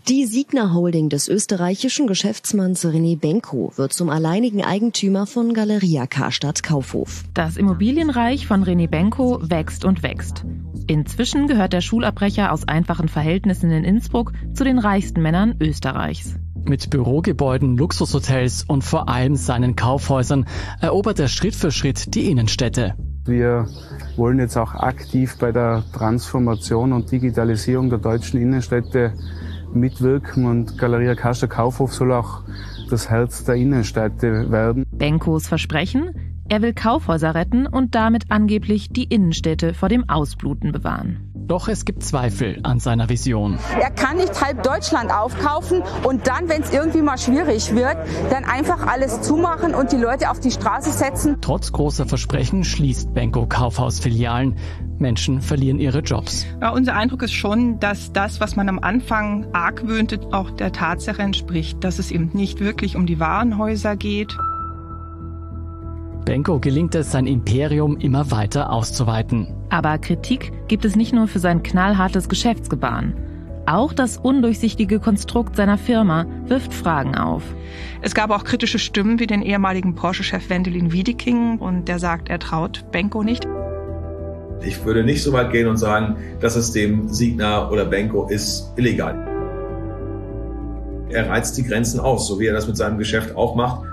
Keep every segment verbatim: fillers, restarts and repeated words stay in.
Die Signa Holding des österreichischen Geschäftsmanns René Benko wird zum alleinigen Eigentümer von Galeria Karstadt Kaufhof. Das Immobilienreich von René Benko wächst und wächst. Inzwischen gehört der Schulabbrecher aus einfachen Verhältnissen in Innsbruck zu den reichsten Männern Österreichs. Mit Bürogebäuden, Luxushotels und vor allem seinen Kaufhäusern erobert er Schritt für Schritt die Innenstädte. Wir wollen jetzt auch aktiv bei der Transformation und Digitalisierung der deutschen Innenstädte mitwirken und Galeria Karstadt Kaufhof soll auch das Herz der Innenstädte werden. Benkos Versprechen? Er will Kaufhäuser retten und damit angeblich die Innenstädte vor dem Ausbluten bewahren. Doch es gibt Zweifel an seiner Vision. Er kann nicht halb Deutschland aufkaufen und dann, wenn es irgendwie mal schwierig wird, dann einfach alles zumachen und die Leute auf die Straße setzen. Trotz großer Versprechen schließt Benko Kaufhausfilialen. Menschen verlieren ihre Jobs. Ja, unser Eindruck ist schon, dass das, was man am Anfang argwöhnte, auch der Tatsache entspricht, dass es eben nicht wirklich um die Warenhäuser geht. Benko gelingt es, sein Imperium immer weiter auszuweiten. Aber Kritik gibt es nicht nur für sein knallhartes Geschäftsgebaren. Auch das undurchsichtige Konstrukt seiner Firma wirft Fragen auf. Es gab auch kritische Stimmen wie den ehemaligen Porsche-Chef Wendelin Wiedeking und der sagt, er traut Benko nicht. Ich würde nicht so weit gehen und sagen, das System Signa oder Benko ist illegal. Er reizt die Grenzen aus, so wie er das mit seinem Geschäft auch macht.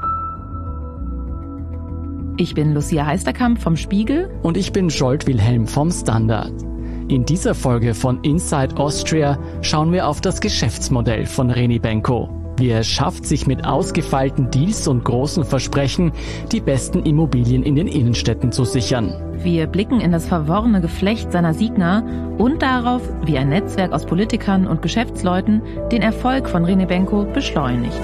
Ich bin Lucia Heisterkamp vom Spiegel. Und ich bin Scholt Wilhelm vom Standard. In dieser Folge von Inside Austria schauen wir auf das Geschäftsmodell von René Benko. Wie er es schafft, sich mit ausgefeilten Deals und großen Versprechen die besten Immobilien in den Innenstädten zu sichern. Wir blicken in das verworrene Geflecht seiner Signa und darauf, wie ein Netzwerk aus Politikern und Geschäftsleuten den Erfolg von René Benko beschleunigt.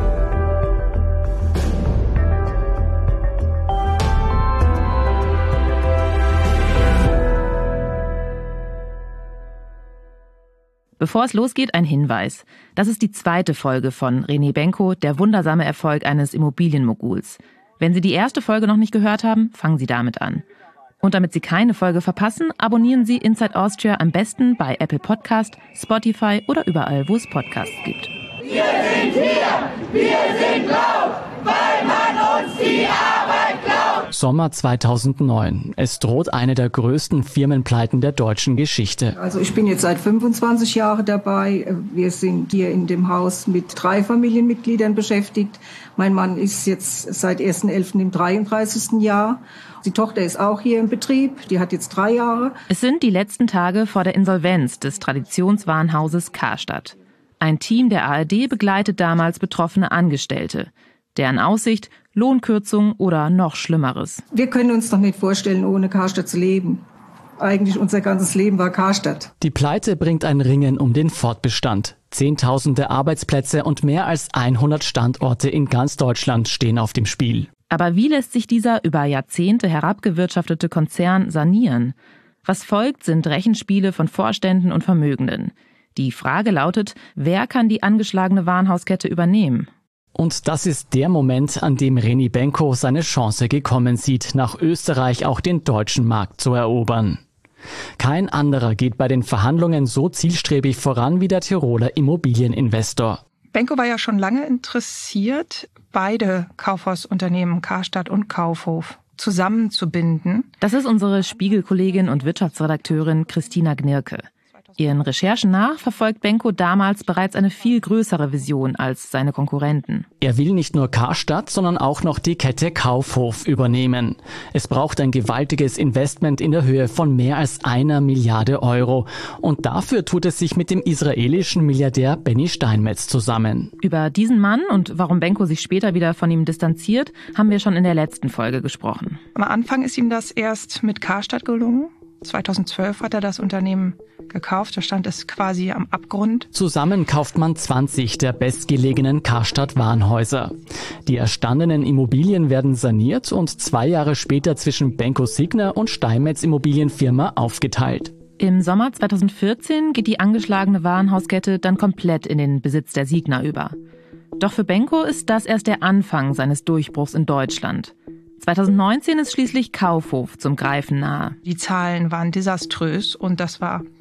Bevor es losgeht, ein Hinweis. Das ist die zweite Folge von René Benko, der wundersame Erfolg eines Immobilienmoguls. Wenn Sie die erste Folge noch nicht gehört haben, fangen Sie damit an. Und damit Sie keine Folge verpassen, abonnieren Sie Inside Austria am besten bei Apple Podcast, Spotify oder überall, wo es Podcasts gibt. Wir sind hier, wir sind laut, weil man uns die Arbeit klaut. Sommer zweitausendneun. Es droht eine der größten Firmenpleiten der deutschen Geschichte. Also ich bin jetzt seit fünfundzwanzig Jahren dabei. Wir sind hier in dem Haus mit drei Familienmitgliedern beschäftigt. Mein Mann ist jetzt seit ersten elften im dreiunddreißigsten Jahr. Die Tochter ist auch hier im Betrieb. Die hat jetzt drei Jahre. Es sind die letzten Tage vor der Insolvenz des Traditionswarenhauses Karstadt. Ein Team der A R D begleitet damals betroffene Angestellte. Deren Aussicht, Lohnkürzung oder noch Schlimmeres. Wir können uns doch nicht vorstellen, ohne Karstadt zu leben. Eigentlich unser ganzes Leben war Karstadt. Die Pleite bringt ein Ringen um den Fortbestand. Zehntausende Arbeitsplätze und mehr als hundert Standorte in ganz Deutschland stehen auf dem Spiel. Aber wie lässt sich dieser über Jahrzehnte herabgewirtschaftete Konzern sanieren? Was folgt, sind Rechenspiele von Vorständen und Vermögenden. Die Frage lautet, wer kann die angeschlagene Warenhauskette übernehmen? Und das ist der Moment, an dem René Benko seine Chance gekommen sieht, nach Österreich auch den deutschen Markt zu erobern. Kein anderer geht bei den Verhandlungen so zielstrebig voran wie der Tiroler Immobilieninvestor. Benko war ja schon lange interessiert, beide Kaufhausunternehmen Karstadt und Kaufhof zusammenzubinden. Das ist unsere Spiegelkollegin und Wirtschaftsredakteurin Christina Gnirke. Ihren Recherchen nach verfolgt Benko damals bereits eine viel größere Vision als seine Konkurrenten. Er will nicht nur Karstadt, sondern auch noch die Kette Kaufhof übernehmen. Es braucht ein gewaltiges Investment in der Höhe von mehr als einer Milliarde Euro. Und dafür tut es sich mit dem israelischen Milliardär Benny Steinmetz zusammen. Über diesen Mann und warum Benko sich später wieder von ihm distanziert, haben wir schon in der letzten Folge gesprochen. Am Anfang ist ihm das erst mit Karstadt gelungen. zweitausendzwölf hat er das Unternehmen gekauft, da stand es quasi am Abgrund. Zusammen kauft man zwanzig der bestgelegenen Karstadt-Warenhäuser. Die erstandenen Immobilien werden saniert und zwei Jahre später zwischen Benko Signa und Steinmetz Immobilienfirma aufgeteilt. Im Sommer zweitausendvierzehn geht die angeschlagene Warenhauskette dann komplett in den Besitz der Signa über. Doch für Benko ist das erst der Anfang seines Durchbruchs in Deutschland. zweitausendneunzehn ist schließlich Kaufhof zum Greifen nahe. Die Zahlen waren desaströs und das war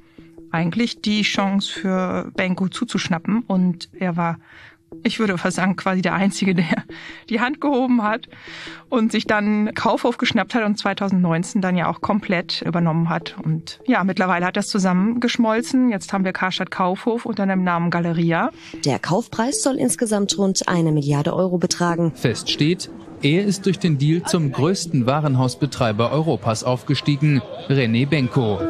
eigentlich die Chance für Benko zuzuschnappen. Und er war, ich würde fast sagen, quasi der Einzige, der die Hand gehoben hat und sich dann Kaufhof geschnappt hat und zweitausendneunzehn dann ja auch komplett übernommen hat. Und ja, mittlerweile hat das zusammengeschmolzen. Jetzt haben wir Karstadt Kaufhof unter dem Namen Galeria. Der Kaufpreis soll insgesamt rund eine Milliarde Euro betragen. Fest steht, er ist durch den Deal zum größten Warenhausbetreiber Europas aufgestiegen, René Benko.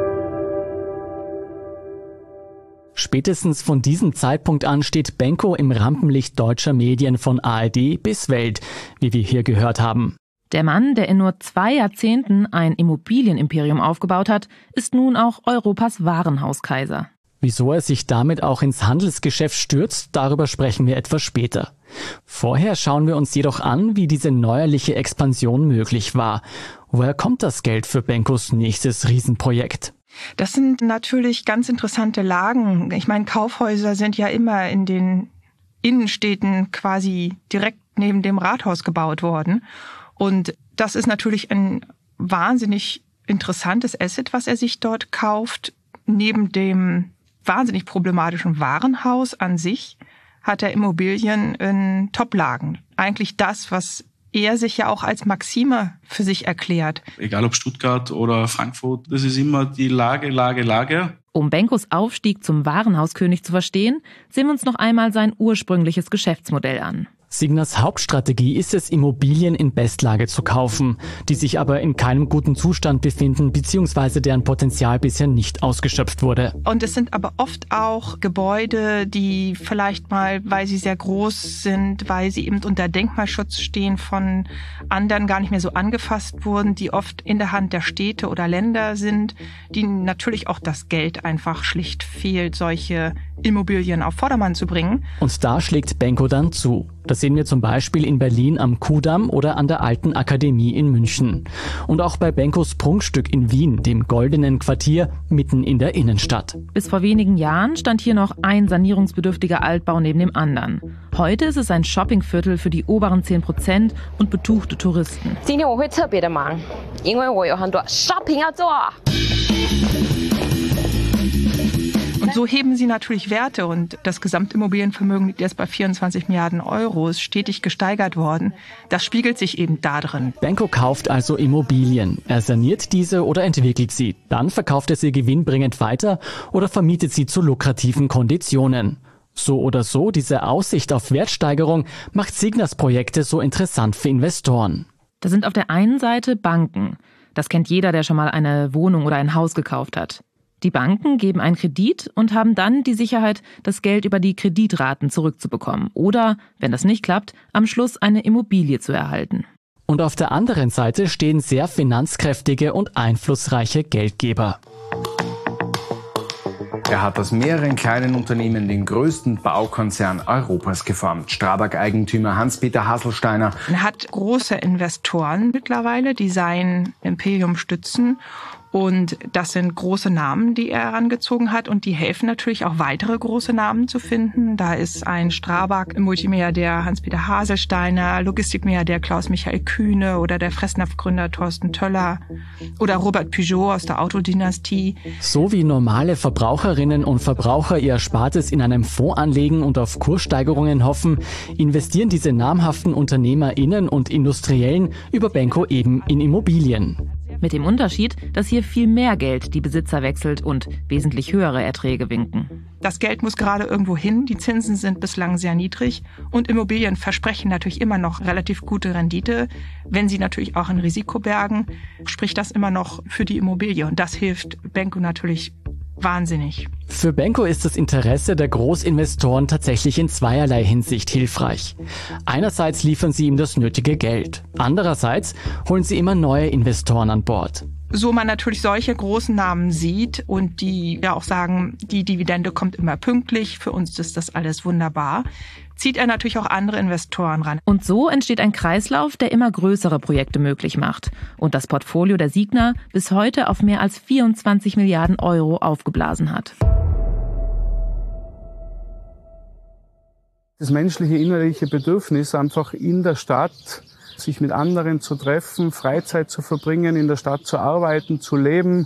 Spätestens von diesem Zeitpunkt an steht Benko im Rampenlicht deutscher Medien von A R D bis Welt, wie wir hier gehört haben. Der Mann, der in nur zwei Jahrzehnten ein Immobilienimperium aufgebaut hat, ist nun auch Europas Warenhauskaiser. Wieso er sich damit auch ins Handelsgeschäft stürzt, darüber sprechen wir etwas später. Vorher schauen wir uns jedoch an, wie diese neuerliche Expansion möglich war. Woher kommt das Geld für Benkos nächstes Riesenprojekt? Das sind natürlich ganz interessante Lagen. Ich meine, Kaufhäuser sind ja immer in den Innenstädten quasi direkt neben dem Rathaus gebaut worden. Und das ist natürlich ein wahnsinnig interessantes Asset, was er sich dort kauft. Neben dem wahnsinnig problematischen Warenhaus an sich hat er Immobilien in Toplagen. Eigentlich das, was er sich ja auch als Maxime für sich erklärt. Egal ob Stuttgart oder Frankfurt, das ist immer die Lage, Lage, Lage. Um Benkos Aufstieg zum Warenhauskönig zu verstehen, sehen wir uns noch einmal sein ursprüngliches Geschäftsmodell an. Signars Hauptstrategie ist es, Immobilien in Bestlage zu kaufen, die sich aber in keinem guten Zustand befinden bzw. deren Potenzial bisher nicht ausgeschöpft wurde. Und es sind aber oft auch Gebäude, die vielleicht mal, weil sie sehr groß sind, weil sie eben unter Denkmalschutz stehen, von anderen gar nicht mehr so angefasst wurden, die oft in der Hand der Städte oder Länder sind, die natürlich auch das Geld einfach schlicht fehlt, solche Immobilien auf Vordermann zu bringen. Und da schlägt Benko dann zu. Das sehen wir zum Beispiel in Berlin am Kudamm oder an der Alten Akademie in München. Und auch bei Benkos Prunkstück in Wien, dem Goldenen Quartier, mitten in der Innenstadt. Bis vor wenigen Jahren stand hier noch ein sanierungsbedürftiger Altbau neben dem anderen. Heute ist es ein Shoppingviertel für die oberen zehn Prozent und betuchte Touristen. Und so heben sie natürlich Werte und das Gesamtimmobilienvermögen liegt jetzt bei vierundzwanzig Milliarden Euro, ist stetig gesteigert worden. Das spiegelt sich eben da drin. Benko kauft also Immobilien. Er saniert diese oder entwickelt sie. Dann verkauft er sie gewinnbringend weiter oder vermietet sie zu lukrativen Konditionen. So oder so, diese Aussicht auf Wertsteigerung macht Signars Projekte so interessant für Investoren. Das sind auf der einen Seite Banken. Das kennt jeder, der schon mal eine Wohnung oder ein Haus gekauft hat. Die Banken geben einen Kredit und haben dann die Sicherheit, das Geld über die Kreditraten zurückzubekommen oder, wenn das nicht klappt, am Schluss eine Immobilie zu erhalten. Und auf der anderen Seite stehen sehr finanzkräftige und einflussreiche Geldgeber. Er hat aus mehreren kleinen Unternehmen den größten Baukonzern Europas geformt. Strabag-Eigentümer Hans-Peter Hasselsteiner. Er hat große Investoren mittlerweile, die sein Imperium stützen. Und das sind große Namen, die er herangezogen hat. Und die helfen natürlich auch, weitere große Namen zu finden. Da ist ein Strabag-Multimilliardär Hans-Peter Haselsteiner, Logistikmilliardär Klaus-Michael Kühne oder der Fressnapf-Gründer Thorsten Töller oder Robert Peugeot aus der Autodynastie. So wie normale Verbraucherinnen und Verbraucher ihr Erspartes in einem Fonds anlegen und auf Kurssteigerungen hoffen, investieren diese namhaften UnternehmerInnen und Industriellen über Benko eben in Immobilien. Mit dem Unterschied, dass hier viel mehr Geld die Besitzer wechselt und wesentlich höhere Erträge winken. Das Geld muss gerade irgendwo hin, die Zinsen sind bislang sehr niedrig und Immobilien versprechen natürlich immer noch relativ gute Rendite. Wenn sie natürlich auch ein Risiko bergen, spricht das immer noch für die Immobilie und das hilft Benko natürlich wahnsinnig. Für Benko ist das Interesse der Großinvestoren tatsächlich in zweierlei Hinsicht hilfreich. Einerseits liefern sie ihm das nötige Geld. Andererseits holen sie immer neue Investoren an Bord. So man natürlich solche großen Namen sieht und die ja auch sagen, die Dividende kommt immer pünktlich, für uns ist das alles wunderbar, zieht er natürlich auch andere Investoren ran. Und so entsteht ein Kreislauf, der immer größere Projekte möglich macht und das Portfolio der Signa bis heute auf mehr als vierundzwanzig Milliarden Euro aufgeblasen hat. Das menschliche innerliche Bedürfnis, einfach in der Stadt sich mit anderen zu treffen, Freizeit zu verbringen, in der Stadt zu arbeiten, zu leben,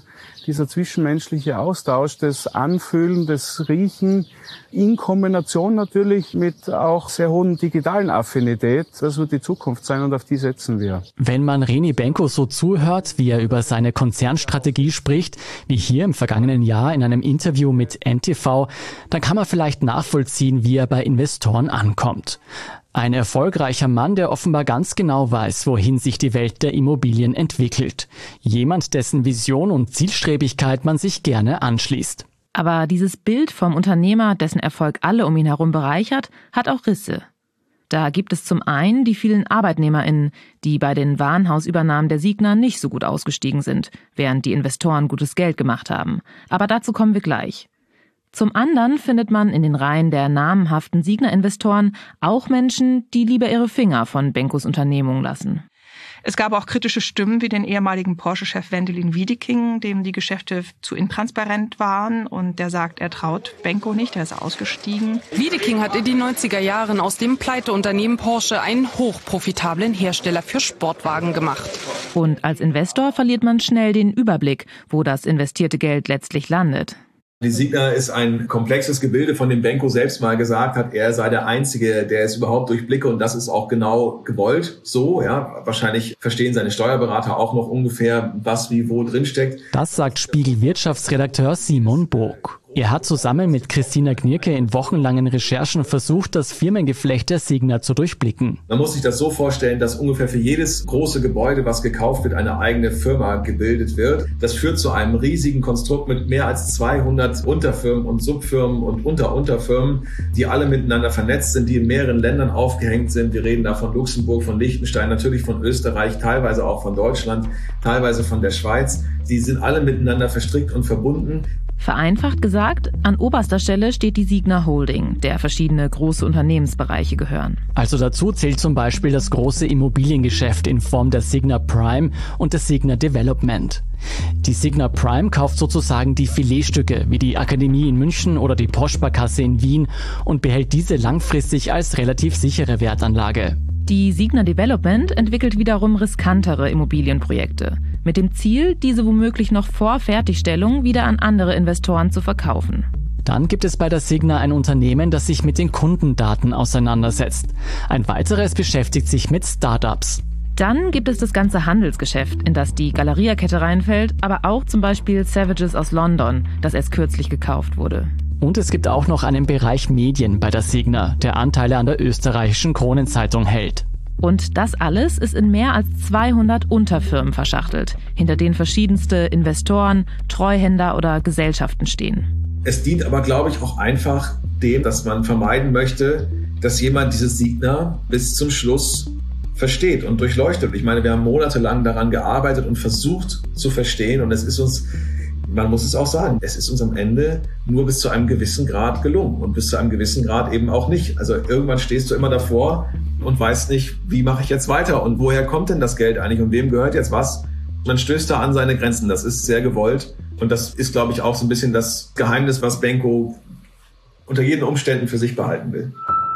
dieser zwischenmenschliche Austausch, das Anfühlen, das Riechen, in Kombination natürlich mit auch sehr hohen digitalen Affinität, das wird die Zukunft sein und auf die setzen wir. Wenn man René Benko so zuhört, wie er über seine Konzernstrategie spricht, wie hier im vergangenen Jahr in einem Interview mit N T V, dann kann man vielleicht nachvollziehen, wie er bei Investoren ankommt. Ein erfolgreicher Mann, der offenbar ganz genau weiß, wohin sich die Welt der Immobilien entwickelt. Jemand, dessen Vision und Zielstrebigkeit man sich gerne anschließt. Aber dieses Bild vom Unternehmer, dessen Erfolg alle um ihn herum bereichert, hat auch Risse. Da gibt es zum einen die vielen ArbeitnehmerInnen, die bei den Warenhausübernahmen der Signa nicht so gut ausgestiegen sind, während die Investoren gutes Geld gemacht haben. Aber dazu kommen wir gleich. Zum anderen findet man in den Reihen der namenhaften Signa-Investoren auch Menschen, die lieber ihre Finger von Benkos Unternehmung lassen. Es gab auch kritische Stimmen wie den ehemaligen Porsche-Chef Wendelin Wiedeking, dem die Geschäfte zu intransparent waren. Und der sagt, er traut Benko nicht, er ist ausgestiegen. Wiedeking hat in den neunziger Jahren aus dem Pleiteunternehmen Porsche einen hochprofitablen Hersteller für Sportwagen gemacht. Und als Investor verliert man schnell den Überblick, wo das investierte Geld letztlich landet. Die Signa ist ein komplexes Gebilde, von dem Benko selbst mal gesagt hat, er sei der Einzige, der es überhaupt durchblicke, und das ist auch genau gewollt so. Ja, wahrscheinlich verstehen seine Steuerberater auch noch ungefähr, was wie wo drinsteckt. Das sagt Spiegel-Wirtschaftsredakteur Simon Burg. Er hat zusammen mit Christina Gnierke in wochenlangen Recherchen versucht, das Firmengeflecht der Signa zu durchblicken. Man muss sich das so vorstellen, dass ungefähr für jedes große Gebäude, was gekauft wird, eine eigene Firma gebildet wird. Das führt zu einem riesigen Konstrukt mit mehr als zweihundert Unterfirmen und Subfirmen und Unterunterfirmen, die alle miteinander vernetzt sind, die in mehreren Ländern aufgehängt sind. Wir reden da von Luxemburg, von Liechtenstein, natürlich von Österreich, teilweise auch von Deutschland, teilweise von der Schweiz. Die sind alle miteinander verstrickt und verbunden. Vereinfacht gesagt, an oberster Stelle steht die Signa Holding, der verschiedene große Unternehmensbereiche gehören. Also dazu zählt zum Beispiel das große Immobiliengeschäft in Form der Signa Prime und der Signa Development. Die Signa Prime kauft sozusagen die Filetstücke wie die Akademie in München oder die Postsparkasse in Wien und behält diese langfristig als relativ sichere Wertanlage. Die Signa Development entwickelt wiederum riskantere Immobilienprojekte, mit dem Ziel, diese womöglich noch vor Fertigstellung wieder an andere Investoren zu verkaufen. Dann gibt es bei der Signa ein Unternehmen, das sich mit den Kundendaten auseinandersetzt. Ein weiteres beschäftigt sich mit Startups. Dann gibt es das ganze Handelsgeschäft, in das die Galeria-Kette reinfällt, aber auch zum Beispiel Savages aus London, das erst kürzlich gekauft wurde. Und es gibt auch noch einen Bereich Medien bei der Signa, der Anteile an der österreichischen Kronenzeitung hält. Und das alles ist in mehr als zweihundert Unterfirmen verschachtelt, hinter denen verschiedenste Investoren, Treuhänder oder Gesellschaften stehen. Es dient aber, glaube ich, auch einfach dem, dass man vermeiden möchte, dass jemand dieses Signa bis zum Schluss versteht und durchleuchtet. Ich meine, wir haben monatelang daran gearbeitet und versucht zu verstehen, und es ist uns, man muss es auch sagen, es ist uns am Ende nur bis zu einem gewissen Grad gelungen und bis zu einem gewissen Grad eben auch nicht. Also irgendwann stehst du immer davor und weißt nicht, wie mache ich jetzt weiter und woher kommt denn das Geld eigentlich und wem gehört jetzt was? Man stößt da an seine Grenzen, das ist sehr gewollt, und das ist, glaube ich, auch so ein bisschen das Geheimnis, was Benko unter jeden Umständen für sich behalten will.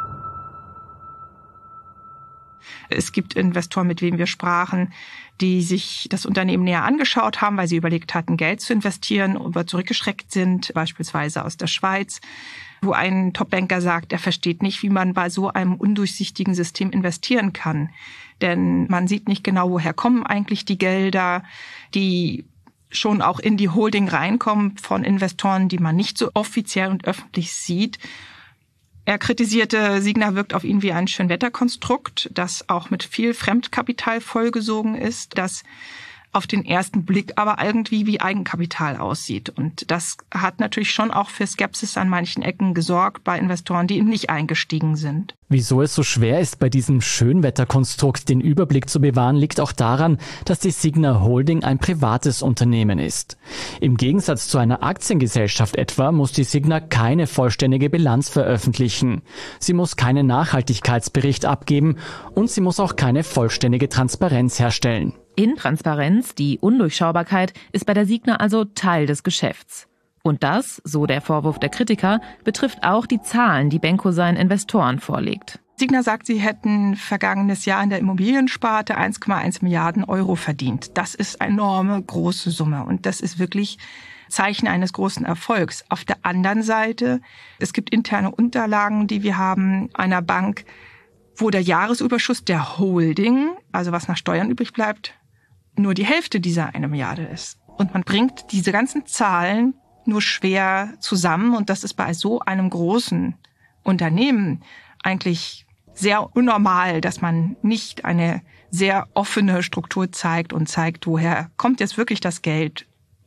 Es gibt Investoren, mit wem wir sprachen, die sich das Unternehmen näher angeschaut haben, weil sie überlegt hatten, Geld zu investieren, aber zurückgeschreckt sind, beispielsweise aus der Schweiz, wo ein Topbanker sagt, er versteht nicht, wie man bei so einem undurchsichtigen System investieren kann. Denn man sieht nicht genau, woher kommen eigentlich die Gelder, die schon auch in die Holding reinkommen von Investoren, die man nicht so offiziell und öffentlich sieht. Er kritisierte, Signa wirkt auf ihn wie ein Schönwetterkonstrukt, das auch mit viel Fremdkapital vollgesogen ist, das auf den ersten Blick aber irgendwie wie Eigenkapital aussieht. Und das hat natürlich schon auch für Skepsis an manchen Ecken gesorgt bei Investoren, die eben nicht eingestiegen sind. Wieso es so schwer ist, bei diesem Schönwetterkonstrukt den Überblick zu bewahren, liegt auch daran, dass die Signa Holding ein privates Unternehmen ist. Im Gegensatz zu einer Aktiengesellschaft etwa muss die Signa keine vollständige Bilanz veröffentlichen. Sie muss keinen Nachhaltigkeitsbericht abgeben und sie muss auch keine vollständige Transparenz herstellen. Intransparenz, die Undurchschaubarkeit, ist bei der Signa also Teil des Geschäfts. Und das, so der Vorwurf der Kritiker, betrifft auch die Zahlen, die Benko seinen Investoren vorlegt. Signa sagt, sie hätten vergangenes Jahr in der Immobiliensparte eins Komma eins Milliarden Euro verdient. Das ist eine enorme große Summe und das ist wirklich Zeichen eines großen Erfolgs. Auf der anderen Seite, es gibt interne Unterlagen, die wir haben einer Bank, wo der Jahresüberschuss der Holding, also was nach Steuern übrig bleibt, nur die Hälfte dieser eine Milliarde ist. Und man bringt diese ganzen Zahlen nur schwer zusammen und das ist bei so einem großen Unternehmen eigentlich sehr unnormal, dass man nicht eine sehr offene Struktur zeigt und zeigt, woher kommt jetzt wirklich das Geld.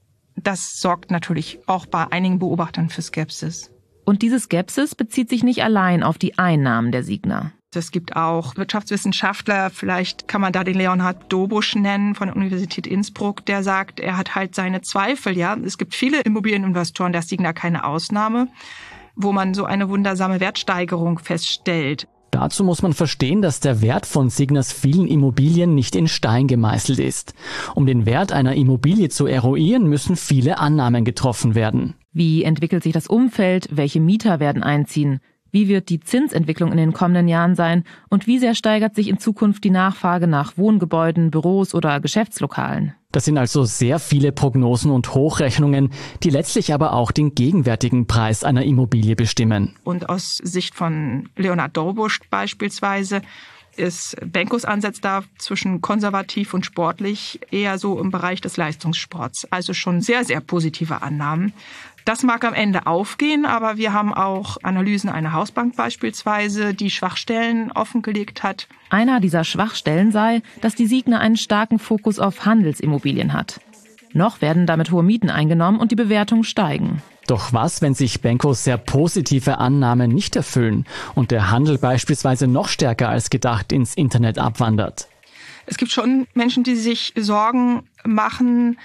Das sorgt natürlich auch bei einigen Beobachtern für Skepsis. Und diese Skepsis bezieht sich nicht allein auf die Einnahmen der Signa. Es gibt auch Wirtschaftswissenschaftler, vielleicht kann man da den Leonhard Dobusch nennen von der Universität Innsbruck, der sagt, er hat halt seine Zweifel. Ja, es gibt viele Immobilieninvestoren, da ist Signa keine Ausnahme, wo man so eine wundersame Wertsteigerung feststellt. Dazu muss man verstehen, dass der Wert von Signas vielen Immobilien nicht in Stein gemeißelt ist. Um den Wert einer Immobilie zu eruieren, müssen viele Annahmen getroffen werden. Wie entwickelt sich das Umfeld? Welche Mieter werden einziehen? Wie wird die Zinsentwicklung in den kommenden Jahren sein? Und wie sehr steigert sich in Zukunft die Nachfrage nach Wohngebäuden, Büros oder Geschäftslokalen? Das sind also sehr viele Prognosen und Hochrechnungen, die letztlich aber auch den gegenwärtigen Preis einer Immobilie bestimmen. Und aus Sicht von Leonhard Dobusch beispielsweise ist Benkos Ansatz da zwischen konservativ und sportlich eher so im Bereich des Leistungssports. Also schon sehr, sehr positive Annahmen. Das mag am Ende aufgehen, aber wir haben auch Analysen einer Hausbank beispielsweise, die Schwachstellen offengelegt hat. Einer dieser Schwachstellen sei, dass die Signa einen starken Fokus auf Handelsimmobilien hat. Noch werden damit hohe Mieten eingenommen und die Bewertungen steigen. Doch was, wenn sich Benkos sehr positive Annahmen nicht erfüllen und der Handel beispielsweise noch stärker als gedacht ins Internet abwandert? Es gibt schon Menschen, die sich Sorgen machen,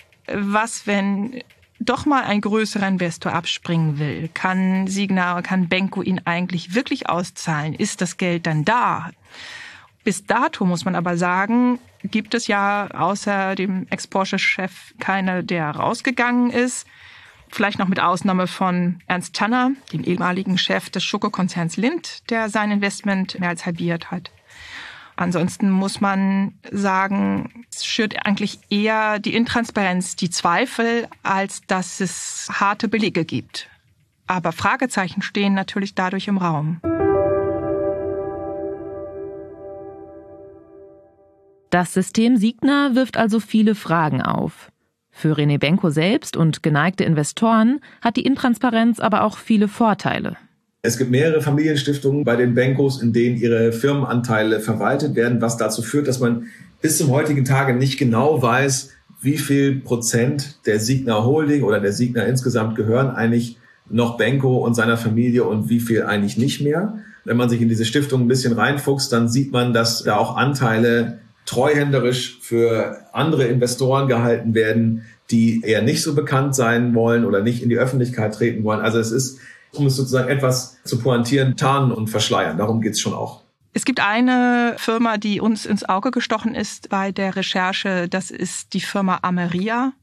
was, wenn doch mal ein größerer Investor abspringen will. Kann Signa, kann Benko ihn eigentlich wirklich auszahlen? Ist das Geld dann da? Bis dato muss man aber sagen, gibt es ja außer dem Ex-Porsche-Chef keiner, der rausgegangen ist. Vielleicht noch mit Ausnahme von Ernst Tanner, dem ehemaligen Chef des Schokokonzerns Lindt, der sein Investment mehr als halbiert hat. Ansonsten muss man sagen, es schürt eigentlich eher die Intransparenz, die Zweifel, als dass es harte Belege gibt. Aber Fragezeichen stehen natürlich dadurch im Raum. Das System Signa wirft also viele Fragen auf. Für René Benko selbst und geneigte Investoren hat die Intransparenz aber auch viele Vorteile. Es gibt mehrere Familienstiftungen bei den Benkos, in denen ihre Firmenanteile verwaltet werden, was dazu führt, dass man bis zum heutigen Tage nicht genau weiß, wie viel Prozent der Signa Holding oder der Signa insgesamt gehören eigentlich noch Benko und seiner Familie und wie viel eigentlich nicht mehr. Wenn man sich in diese Stiftung ein bisschen reinfuchst, dann sieht man, dass da auch Anteile treuhänderisch für andere Investoren gehalten werden, die eher nicht so bekannt sein wollen oder nicht in die Öffentlichkeit treten wollen. Also es ist, um es sozusagen etwas zu pointieren, tarnen und verschleiern. Darum geht's schon auch. Es gibt eine Firma, die uns ins Auge gestochen ist bei der Recherche. Das ist die Firma Ameria.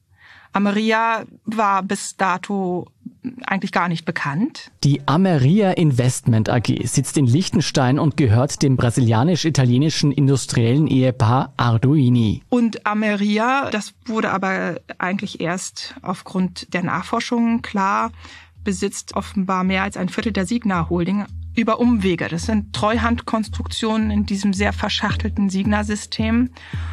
Ameria war bis dato eigentlich gar nicht bekannt. Die Ameria Investment A G sitzt in Liechtenstein und gehört dem brasilianisch-italienischen industriellen Ehepaar Arduini. Und Ameria, das wurde aber eigentlich erst aufgrund der Nachforschungen klar, besitzt offenbar mehr als ein Viertel der Signa Holding über Umwege. Das sind Treuhandkonstruktionen in diesem sehr verschachtelten Signa-System.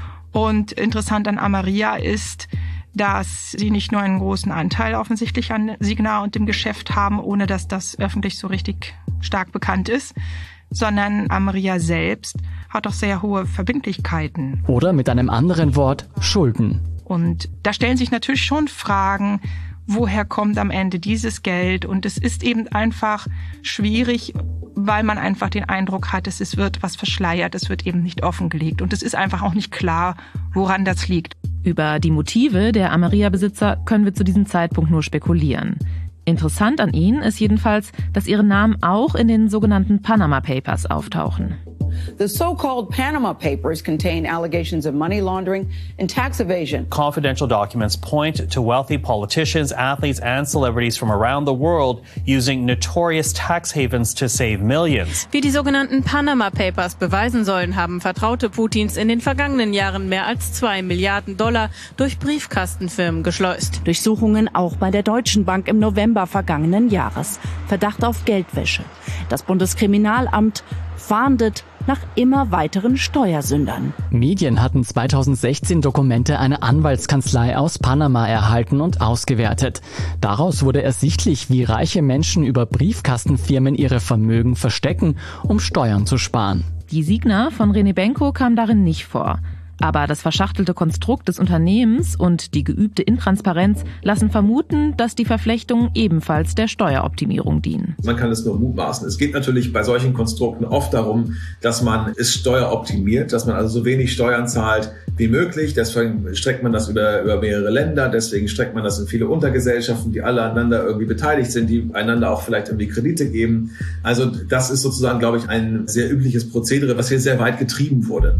Und interessant an Ameria ist, dass sie nicht nur einen großen Anteil offensichtlich an Signa und dem Geschäft haben, ohne dass das öffentlich so richtig stark bekannt ist, sondern Ameria selbst hat auch sehr hohe Verbindlichkeiten. Oder mit einem anderen Wort, Schulden. Und da stellen sich natürlich schon Fragen, woher kommt am Ende dieses Geld? Und es ist eben einfach schwierig, weil man einfach den Eindruck hat, es wird was verschleiert, es wird eben nicht offengelegt. Und es ist einfach auch nicht klar, woran das liegt. Über die Motive der Ameria-Besitzer können wir zu diesem Zeitpunkt nur spekulieren. Interessant an ihnen ist jedenfalls, dass ihre Namen auch in den sogenannten Panama Papers auftauchen. The so-called Panama Papers contain allegations of money laundering and tax evasion. Confidential documents point to wealthy politicians, athletes and celebrities from around the world using notorious tax havens to save millions. Wie die sogenannten Panama Papers beweisen sollen, haben Vertraute Putins in den vergangenen Jahren mehr als zwei Milliarden Dollar durch Briefkastenfirmen geschleust. Durchsuchungen auch bei der Deutschen Bank im November vergangenen Jahres. Verdacht auf Geldwäsche. Das Bundeskriminalamt fahndet nach immer weiteren Steuersündern. Medien hatten zweitausendsechzehn Dokumente einer Anwaltskanzlei aus Panama erhalten und ausgewertet. Daraus wurde ersichtlich, wie reiche Menschen über Briefkastenfirmen ihre Vermögen verstecken, um Steuern zu sparen. Die Signa von René Benko kam darin nicht vor. Aber das verschachtelte Konstrukt des Unternehmens und die geübte Intransparenz lassen vermuten, dass die Verflechtungen ebenfalls der Steueroptimierung dienen. Man kann es nur mutmaßen. Es geht natürlich bei solchen Konstrukten oft darum, dass man es steueroptimiert, dass man also so wenig Steuern zahlt wie möglich. Deswegen streckt man das über, über mehrere Länder, deswegen streckt man das in viele Untergesellschaften, die alle aneinander irgendwie beteiligt sind, die einander auch vielleicht irgendwie Kredite geben. Also das ist sozusagen, glaube ich, ein sehr übliches Prozedere, was hier sehr weit getrieben wurde.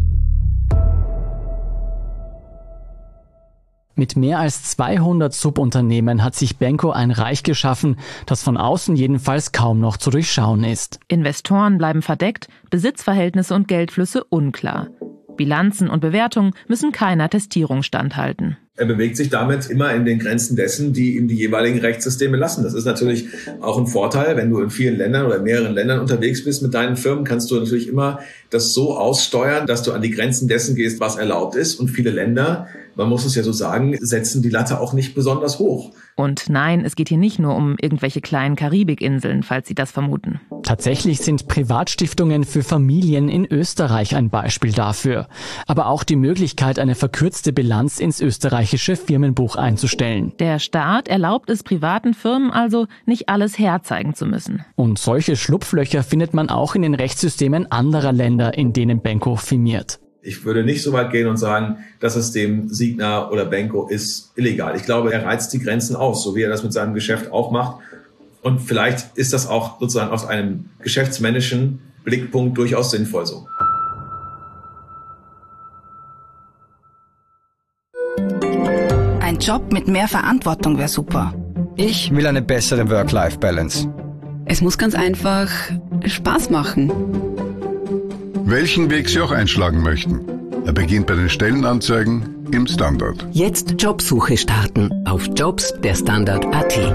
Mit mehr als zweihundert Subunternehmen hat sich Benko ein Reich geschaffen, das von außen jedenfalls kaum noch zu durchschauen ist. Investoren bleiben verdeckt, Besitzverhältnisse und Geldflüsse unklar. Bilanzen und Bewertungen müssen keiner Testierung standhalten. Er bewegt sich damit immer in den Grenzen dessen, die ihm die jeweiligen Rechtssysteme lassen. Das ist natürlich auch ein Vorteil, wenn du in vielen Ländern oder mehreren Ländern unterwegs bist mit deinen Firmen, kannst du natürlich immer das so aussteuern, dass du an die Grenzen dessen gehst, was erlaubt ist. Und viele Länder, man muss es ja so sagen, setzen die Latte auch nicht besonders hoch. Und nein, es geht hier nicht nur um irgendwelche kleinen Karibikinseln, falls Sie das vermuten. Tatsächlich sind Privatstiftungen für Familien in Österreich ein Beispiel dafür. Aber auch die Möglichkeit, eine verkürzte Bilanz ins österreichische Firmenbuch einzustellen. Der Staat erlaubt es privaten Firmen also, nicht alles herzeigen zu müssen. Und solche Schlupflöcher findet man auch in den Rechtssystemen anderer Länder, in denen Benko firmiert. Ich würde nicht so weit gehen und sagen, dass es dem Signa oder Benko ist illegal. Ich glaube, er reizt die Grenzen aus, so wie er das mit seinem Geschäft auch macht. Und vielleicht ist das auch sozusagen aus einem geschäftsmännischen Blickpunkt durchaus sinnvoll so. Ein Job mit mehr Verantwortung wäre super. Ich will eine bessere Work-Life-Balance. Es muss ganz einfach Spaß machen. Welchen Weg Sie auch einschlagen möchten. Er beginnt bei den Stellenanzeigen im Standard. Jetzt Jobsuche starten auf jobs der Standard punkt a t.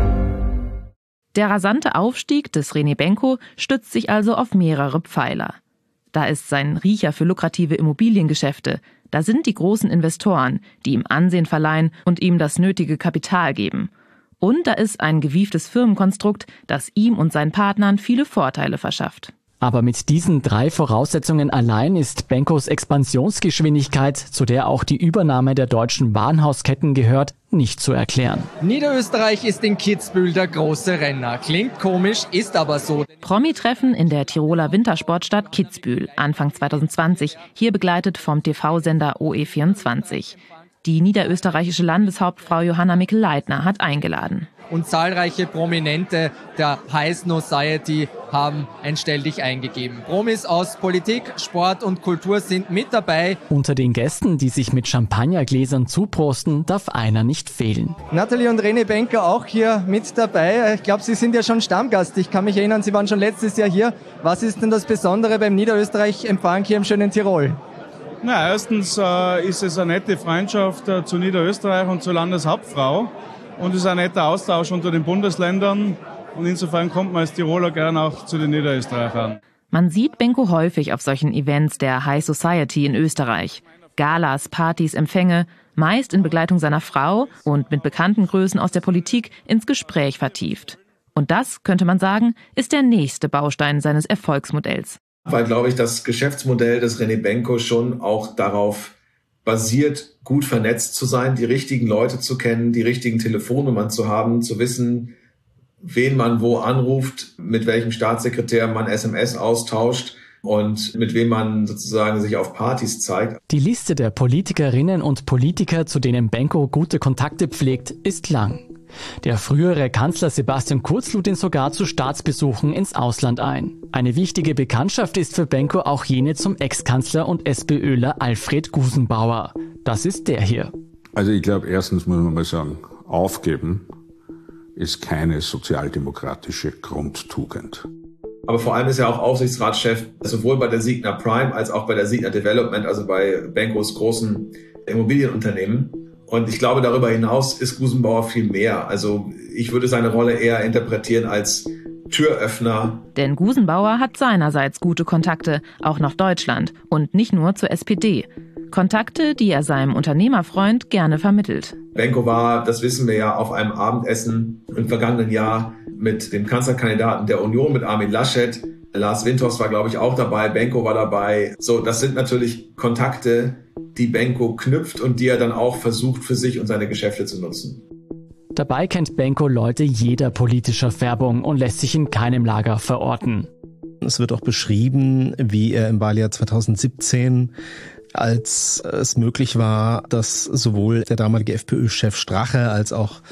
Der rasante Aufstieg des René Benko stützt sich also auf mehrere Pfeiler. Da ist sein Riecher für lukrative Immobiliengeschäfte. Da sind die großen Investoren, die ihm Ansehen verleihen und ihm das nötige Kapital geben. Und da ist ein gewieftes Firmenkonstrukt, das ihm und seinen Partnern viele Vorteile verschafft. Aber mit diesen drei Voraussetzungen allein ist Benkos Expansionsgeschwindigkeit, zu der auch die Übernahme der deutschen Warenhausketten gehört, nicht zu erklären. Niederösterreich ist in Kitzbühel der große Renner. Klingt komisch, ist aber so. Promi-Treffen in der Tiroler Wintersportstadt Kitzbühel, Anfang zweitausendzwanzig, hier begleitet vom T V-Sender O E vierundzwanzig. Die niederösterreichische Landeshauptfrau Johanna Mikl-Leitner hat eingeladen. Und zahlreiche Prominente der High Society haben ein Stell dich eingegeben. Promis aus Politik, Sport und Kultur sind mit dabei. Unter den Gästen, die sich mit Champagnergläsern zuprosten, darf einer nicht fehlen. Natalie und René Benko auch hier mit dabei. Ich glaube, Sie sind ja schon Stammgast. Ich kann mich erinnern, Sie waren schon letztes Jahr hier. Was ist denn das Besondere beim Niederösterreich-Empfang hier im schönen Tirol? Na, erstens äh, ist es eine nette Freundschaft äh, zu Niederösterreich und zur Landeshauptfrau. Und es ist ein netter Austausch unter den Bundesländern. Und insofern kommt man als Tiroler gern auch zu den Niederösterreichern. Man sieht Benko häufig auf solchen Events der High Society in Österreich. Galas, Partys, Empfänge, meist in Begleitung seiner Frau und mit bekannten Größen aus der Politik ins Gespräch vertieft. Und das, könnte man sagen, ist der nächste Baustein seines Erfolgsmodells. Weil, glaube ich, das Geschäftsmodell des René Benko schon auch darauf basiert, gut vernetzt zu sein, die richtigen Leute zu kennen, die richtigen Telefonnummern zu haben, zu wissen, wen man wo anruft, mit welchem Staatssekretär man S M S austauscht und mit wem man sozusagen sich auf Partys zeigt. Die Liste der Politikerinnen und Politiker, zu denen Benko gute Kontakte pflegt, ist lang. Der frühere Kanzler Sebastian Kurz lud ihn sogar zu Staatsbesuchen ins Ausland ein. Eine wichtige Bekanntschaft ist für Benko auch jene zum Ex-Kanzler und SPÖler Alfred Gusenbauer. Das ist der hier. Also ich glaube, erstens muss man mal sagen, aufgeben ist keine sozialdemokratische Grundtugend. Aber vor allem ist er auch Aufsichtsratschef, sowohl bei der Signa Prime als auch bei der Signa Development, also bei Benkos großen Immobilienunternehmen. Und ich glaube, darüber hinaus ist Gusenbauer viel mehr. Also ich würde seine Rolle eher interpretieren als Türöffner. Denn Gusenbauer hat seinerseits gute Kontakte, auch nach Deutschland und nicht nur zur S P D. Kontakte, die er seinem Unternehmerfreund gerne vermittelt. Benko war, das wissen wir ja, auf einem Abendessen im vergangenen Jahr mit dem Kanzlerkandidaten der Union, mit Armin Laschet. Lars Windhorst war, glaube ich, auch dabei. Benko war dabei. So, das sind natürlich Kontakte, die Benko knüpft und die er dann auch versucht, für sich und seine Geschäfte zu nutzen. Dabei kennt Benko Leute jeder politischer Färbung und lässt sich in keinem Lager verorten. Es wird auch beschrieben, wie er im Wahljahr zweitausendsiebzehn, als es möglich war, dass sowohl der damalige FPÖ-Chef Strache als auch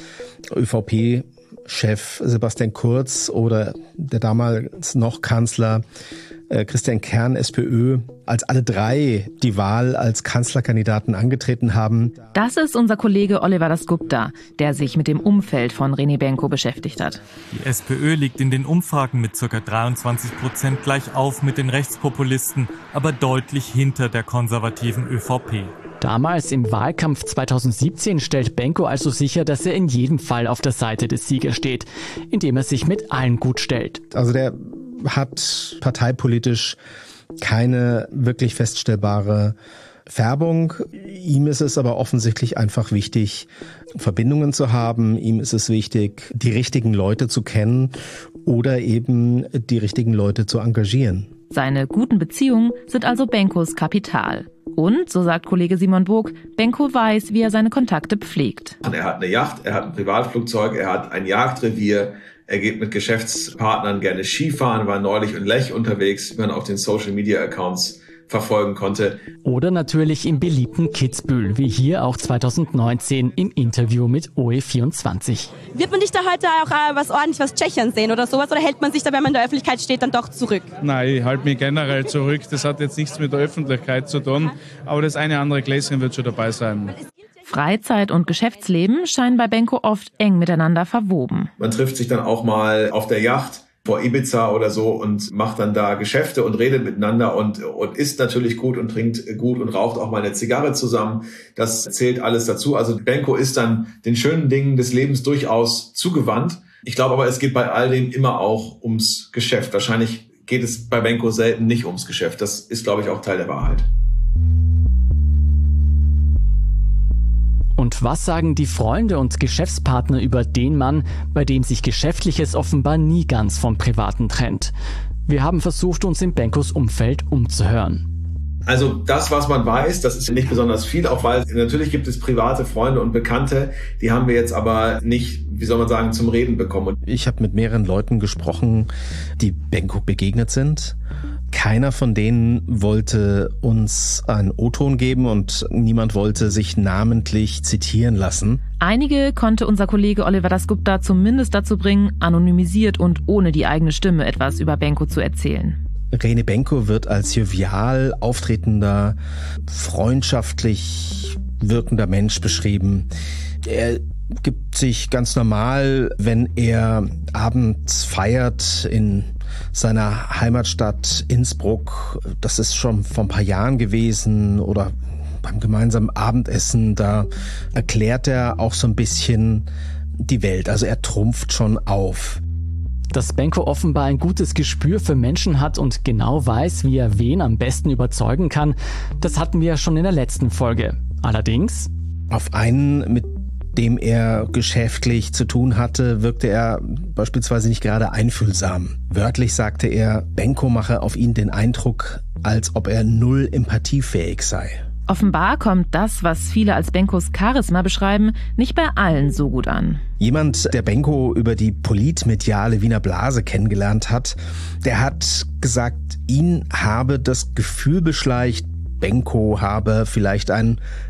ÖVP-Chef Sebastian Kurz oder der damals noch Kanzler Christian Kern, SPÖ, als alle drei die Wahl als Kanzlerkandidaten angetreten haben. Das ist unser Kollege Oliver Dasgupta, der sich mit dem Umfeld von René Benko beschäftigt hat. Die SPÖ liegt in den Umfragen mit ca. dreiundzwanzig Prozent gleich auf mit den Rechtspopulisten, aber deutlich hinter der konservativen ÖVP. Damals im Wahlkampf zweitausendsiebzehn stellt Benko also sicher, dass er in jedem Fall auf der Seite des Siegers steht, indem er sich mit allen gut stellt. Also der hat parteipolitisch keine wirklich feststellbare Färbung. Ihm ist es aber offensichtlich einfach wichtig, Verbindungen zu haben. Ihm ist es wichtig, die richtigen Leute zu kennen oder eben die richtigen Leute zu engagieren. Seine guten Beziehungen sind also Benkos Kapital. Und, so sagt Kollege Simon Bog, Benko weiß, wie er seine Kontakte pflegt. Er hat eine Yacht, er hat ein Privatflugzeug, er hat ein Jagdrevier. Er geht mit Geschäftspartnern gerne Skifahren, war neulich in Lech unterwegs, wie man auf den Social-Media-Accounts verfolgen konnte. Oder natürlich im beliebten Kitzbühel, wie hier auch zweitausendneunzehn im Interview mit O E vierundzwanzig. Wird man dich da heute auch äh, was ordentlich was Tschechien sehen oder sowas? Oder hält man sich da, wenn man in der Öffentlichkeit steht, dann doch zurück? Nein, ich halte mich generell zurück. Das hat jetzt nichts mit der Öffentlichkeit zu tun. Aber das eine andere Gläschen wird schon dabei sein. Freizeit und Geschäftsleben scheinen bei Benko oft eng miteinander verwoben. Man trifft sich dann auch mal auf der Yacht vor Ibiza oder so und macht dann da Geschäfte und redet miteinander und, und isst natürlich gut und trinkt gut und raucht auch mal eine Zigarre zusammen. Das zählt alles dazu. Also Benko ist dann den schönen Dingen des Lebens durchaus zugewandt. Ich glaube aber, es geht bei all dem immer auch ums Geschäft. Wahrscheinlich geht es bei Benko selten nicht ums Geschäft. Das ist, glaube ich, auch Teil der Wahrheit. Und was sagen die Freunde und Geschäftspartner über den Mann, bei dem sich Geschäftliches offenbar nie ganz vom Privaten trennt? Wir haben versucht, uns in Benkos Umfeld umzuhören. Also das, was man weiß, das ist nicht besonders viel, auch weil natürlich gibt es private Freunde und Bekannte, die haben wir jetzt aber nicht, wie soll man sagen, zum Reden bekommen. Ich habe mit mehreren Leuten gesprochen, die Benko begegnet sind. Keiner von denen wollte uns einen O-Ton geben und niemand wollte sich namentlich zitieren lassen. Einige konnte unser Kollege Oliver Dasgupta zumindest dazu bringen, anonymisiert und ohne die eigene Stimme etwas über Benko zu erzählen. René Benko wird als jovial auftretender, freundschaftlich wirkender Mensch beschrieben. Er gibt sich ganz normal, wenn er abends feiert in seiner Heimatstadt Innsbruck, das ist schon vor ein paar Jahren gewesen, oder beim gemeinsamen Abendessen, da erklärt er auch so ein bisschen die Welt. Also er trumpft schon auf. Dass Benko offenbar ein gutes Gespür für Menschen hat und genau weiß, wie er wen am besten überzeugen kann, das hatten wir ja schon in der letzten Folge. Allerdings auf einen, mit dem er geschäftlich zu tun hatte, wirkte er beispielsweise nicht gerade einfühlsam. Wörtlich sagte er, Benko mache auf ihn den Eindruck, als ob er null empathiefähig sei. Offenbar kommt das, was viele als Benkos Charisma beschreiben, nicht bei allen so gut an. Jemand, der Benko über die politmediale Wiener Blase kennengelernt hat, der hat gesagt, ihn habe das Gefühl beschleicht, Benko habe vielleicht ein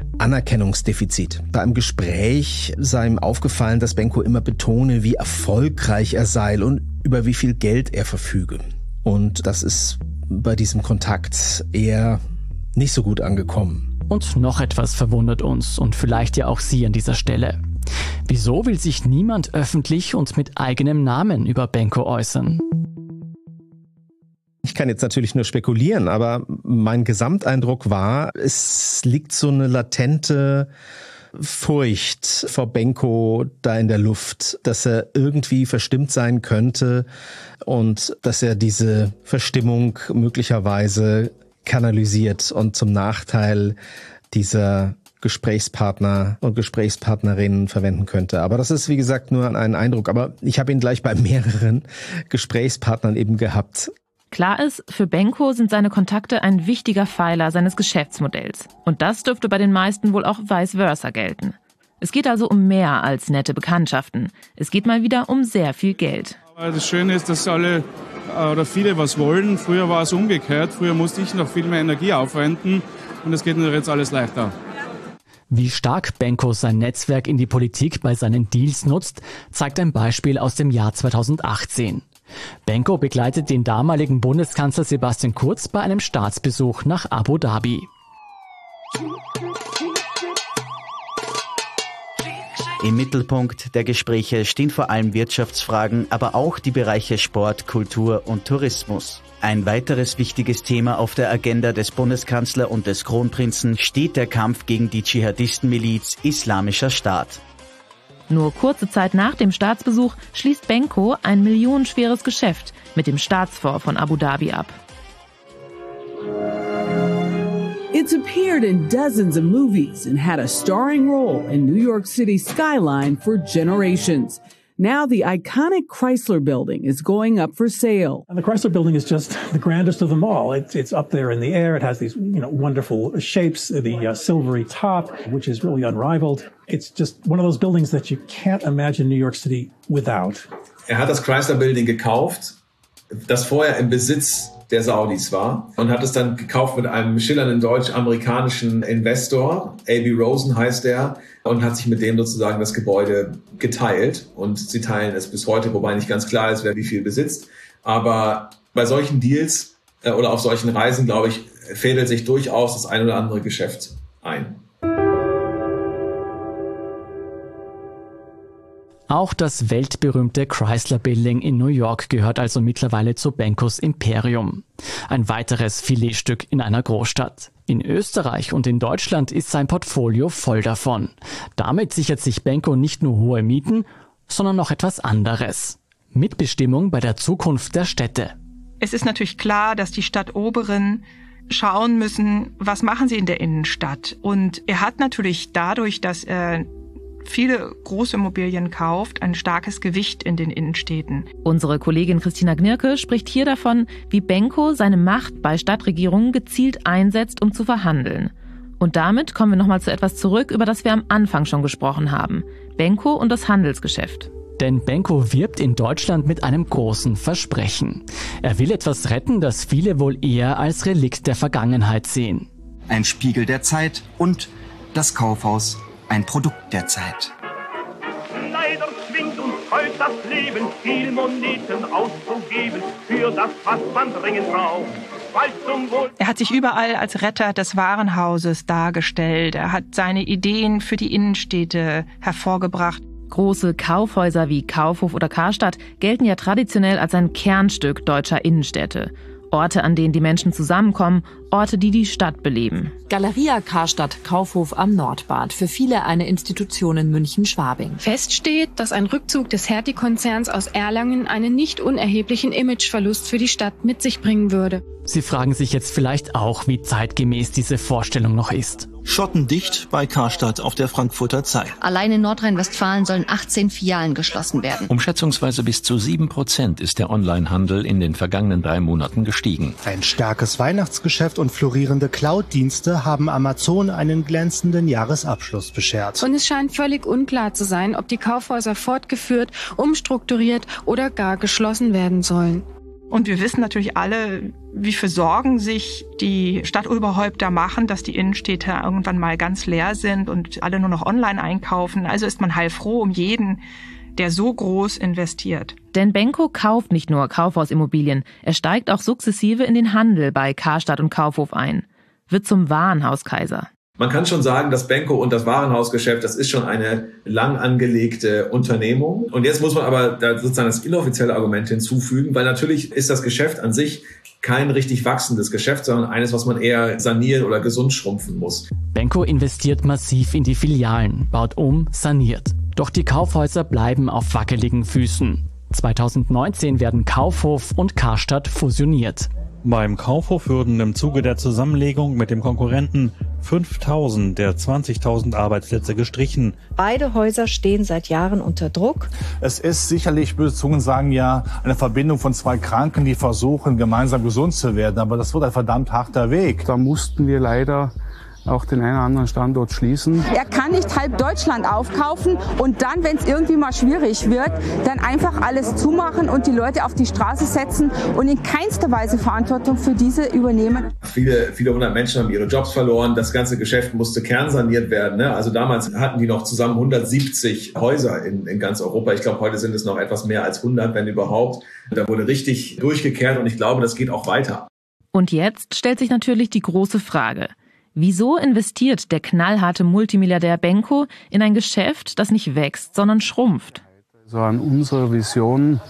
Anerkennungsdefizit. Bei einem Gespräch sei ihm aufgefallen, dass Benko immer betone, wie erfolgreich er sei und über wie viel Geld er verfüge. Und das ist bei diesem Kontakt eher nicht so gut angekommen. Und noch etwas verwundert uns und vielleicht ja auch Sie an dieser Stelle. Wieso will sich niemand öffentlich und mit eigenem Namen über Benko äußern? Ich kann jetzt natürlich nur spekulieren, aber mein Gesamteindruck war, es liegt so eine latente Furcht vor Benko da in der Luft, dass er irgendwie verstimmt sein könnte und dass er diese Verstimmung möglicherweise kanalisiert und zum Nachteil dieser Gesprächspartner und Gesprächspartnerinnen verwenden könnte. Aber das ist, wie gesagt, nur ein Eindruck. Aber ich habe ihn gleich bei mehreren Gesprächspartnern eben gehabt. Klar ist, für Benko sind seine Kontakte ein wichtiger Pfeiler seines Geschäftsmodells. Und das dürfte bei den meisten wohl auch vice versa gelten. Es geht also um mehr als nette Bekanntschaften. Es geht mal wieder um sehr viel Geld. Das Schöne ist, dass alle oder viele was wollen. Früher war es umgekehrt. Früher musste ich noch viel mehr Energie aufwenden. Und es geht natürlich jetzt alles leichter. Wie stark Benko sein Netzwerk in die Politik bei seinen Deals nutzt, zeigt ein Beispiel aus dem Jahr zweitausendachtzehn. Benko begleitet den damaligen Bundeskanzler Sebastian Kurz bei einem Staatsbesuch nach Abu Dhabi. Im Mittelpunkt der Gespräche stehen vor allem Wirtschaftsfragen, aber auch die Bereiche Sport, Kultur und Tourismus. Ein weiteres wichtiges Thema auf der Agenda des Bundeskanzlers und des Kronprinzen steht der Kampf gegen die Dschihadistenmiliz Islamischer Staat. Nur kurze Zeit nach dem Staatsbesuch schließt Benko ein millionenschweres Geschäft mit dem Staatsfonds von Abu Dhabi ab. It's appeared in dozens of movies and had a starring role in New York City's skyline for generations. Now the iconic Chrysler Building is going up for sale. And the Chrysler Building is just the grandest of them all. It's, it's up there in the air. It has these, you know, wonderful shapes, the uh, silvery top, which is really unrivaled. It's just one of those buildings that you can't imagine New York City without. Er hat das Chrysler Building gekauft, das vorher im Besitz der Saudis war, und hat es dann gekauft mit einem schillernden deutsch-amerikanischen Investor, A B Rosen heißt er, und hat sich mit dem sozusagen das Gebäude geteilt, und sie teilen es bis heute, wobei nicht ganz klar ist, wer wie viel besitzt. Aber bei solchen Deals äh, oder auf solchen Reisen, glaube ich, fädelt sich durchaus das ein oder andere Geschäft ein. Auch das weltberühmte Chrysler Building in New York gehört also mittlerweile zu Benkos Imperium. Ein weiteres Filetstück in einer Großstadt. In Österreich und in Deutschland ist sein Portfolio voll davon. Damit sichert sich Benko nicht nur hohe Mieten, sondern noch etwas anderes. Mitbestimmung bei der Zukunft der Städte. Es ist natürlich klar, dass die Stadtoberen schauen müssen, was machen sie in der Innenstadt. Und er hat natürlich dadurch, dass er viele Großimmobilien kauft, ein starkes Gewicht in den Innenstädten. Unsere Kollegin Christina Gnirke spricht hier davon, wie Benko seine Macht bei Stadtregierungen gezielt einsetzt, um zu verhandeln. Und damit kommen wir nochmal zu etwas zurück, über das wir am Anfang schon gesprochen haben. Benko und das Handelsgeschäft. Denn Benko wirbt in Deutschland mit einem großen Versprechen. Er will etwas retten, das viele wohl eher als Relikt der Vergangenheit sehen. Ein Spiegel der Zeit und das Kaufhaus. Ein Produkt der Zeit. Leider zwingt uns heute das Leben, viel Moneten auszugeben für das, was man dringend braucht. Er hat sich überall als Retter des Warenhauses dargestellt. Er hat seine Ideen für die Innenstädte hervorgebracht. Große Kaufhäuser wie Kaufhof oder Karstadt gelten ja traditionell als ein Kernstück deutscher Innenstädte. Orte, an denen die Menschen zusammenkommen, Orte, die die Stadt beleben. Galeria Karstadt, Kaufhof am Nordbad. Für viele eine Institution in München-Schwabing. Fest steht, dass ein Rückzug des Hertie-Konzerns aus Erlangen einen nicht unerheblichen Imageverlust für die Stadt mit sich bringen würde. Sie fragen sich jetzt vielleicht auch, wie zeitgemäß diese Vorstellung noch ist. Schottendicht bei Karstadt auf der Frankfurter Zeil. Allein in Nordrhein-Westfalen sollen achtzehn Filialen geschlossen werden. Um schätzungsweise bis zu sieben Prozent ist der Onlinehandel in den vergangenen drei Monaten gestiegen. Ein starkes Weihnachtsgeschäft und florierende Cloud-Dienste haben Amazon einen glänzenden Jahresabschluss beschert. Und es scheint völlig unklar zu sein, ob die Kaufhäuser fortgeführt, umstrukturiert oder gar geschlossen werden sollen. Und wir wissen natürlich alle, wie viel Sorgen sich die Stadtoberhäupter machen, dass die Innenstädte irgendwann mal ganz leer sind und alle nur noch online einkaufen. Also ist man heilfroh um jeden, der so groß investiert. Denn Benko kauft nicht nur Kaufhausimmobilien, er steigt auch sukzessive in den Handel bei Karstadt und Kaufhof ein, wird zum Warenhauskaiser. Man kann schon sagen, das Benko und das Warenhausgeschäft, das ist schon eine lang angelegte Unternehmung. Und jetzt muss man aber da sozusagen das inoffizielle Argument hinzufügen, weil natürlich ist das Geschäft an sich kein richtig wachsendes Geschäft, sondern eines, was man eher sanieren oder gesund schrumpfen muss. Benko investiert massiv in die Filialen, baut um, saniert. Doch die Kaufhäuser bleiben auf wackeligen Füßen. zweitausendneunzehn werden Kaufhof und Karstadt fusioniert. Beim Kaufhof würden im Zuge der Zusammenlegung mit dem Konkurrenten fünftausend der zwanzigtausend Arbeitsplätze gestrichen. Beide Häuser stehen seit Jahren unter Druck. Es ist sicherlich, böse Zungen sagen ja, eine Verbindung von zwei Kranken, die versuchen, gemeinsam gesund zu werden. Aber das wird ein verdammt harter Weg. Da mussten wir leider auch den einen oder anderen Standort schließen. Er kann nicht halb Deutschland aufkaufen und dann, wenn es irgendwie mal schwierig wird, dann einfach alles zumachen und die Leute auf die Straße setzen und in keinster Weise Verantwortung für diese übernehmen. Viele, viele hundert Menschen haben ihre Jobs verloren. Das ganze Geschäft musste kernsaniert werden. Ne? Also damals hatten die noch zusammen hundertsiebzig Häuser in, in ganz Europa. Ich glaube, heute sind es noch etwas mehr als hundert, wenn überhaupt. Da wurde richtig durchgekehrt und ich glaube, das geht auch weiter. Und jetzt stellt sich natürlich die große Frage: Wieso investiert der knallharte Multimilliardär Benko in ein Geschäft, das nicht wächst, sondern schrumpft? Also an unserer Vision